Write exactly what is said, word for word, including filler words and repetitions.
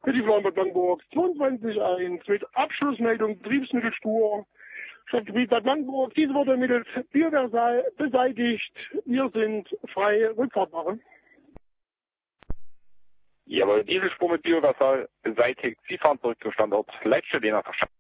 Mittelflauen Bad Blankenburg zweiundzwanzig eins mit Abschlussmeldung Betriebsmittelspur. Stadtgebiet Bad Blankenburg, diese wurde mittels Bioversal beseitigt. Wir sind frei rückfahrbar. Jawohl, diese Spur mit Bioversal beseitigt. Sie fahren zurück zum Standort Leitstelle nach